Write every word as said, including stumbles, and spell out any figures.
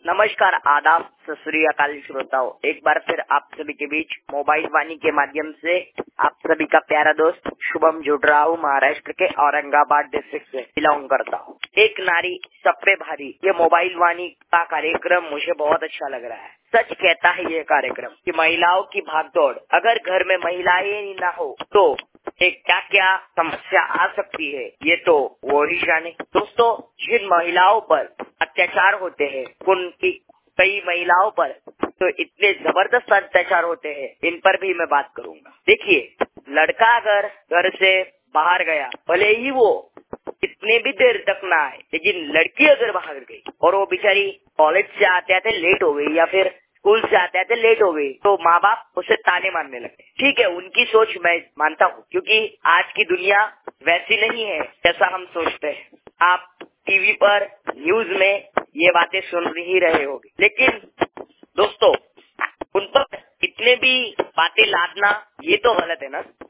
नमस्कार, आदाब, सत श्री अकाल श्रोताओं। एक बार फिर आप सभी के बीच मोबाइल वाणी के माध्यम से आप सभी का प्यारा दोस्त शुभम जुड़ रहा हूँ। महाराष्ट्र के औरंगाबाद डिस्ट्रिक्ट से बिलोंग करता हूँ। एक नारी सब पे भारी, ये मोबाइल वाणी का कार्यक्रम मुझे बहुत अच्छा लग रहा है। सच कहता है ये कार्यक्रम कि महिलाओं की भागदौड़, अगर घर में महिलाएं ही ना हो तो एक क्या क्या समस्या आ सकती है, ये तो वो ही जाने। दोस्तों, जिन महिलाओं पर अत्याचार होते हैं, उनकी कई महिलाओं पर तो इतने जबरदस्त अत्याचार होते हैं, इन पर भी मैं बात करूंगा। देखिए, लड़का अगर घर से बाहर गया, भले ही वो कितने भी देर तक ना आए, लेकिन लड़की अगर बाहर गई और वो बेचारी कॉलेज से आते आते लेट हो गई या फिर स्कूल से आते आते लेट हो गई, तो माँ बाप उसे ताने मारने लगते। ठीक है, उनकी सोच मैं मानता हूँ, क्योंकि आज की दुनिया वैसी नहीं है जैसा हम सोचते हैं। आप टीवी पर, न्यूज में ये बातें सुन ही रहे होंगे, लेकिन दोस्तों, उन पर इतने भी बातें लादना ये तो गलत है ना।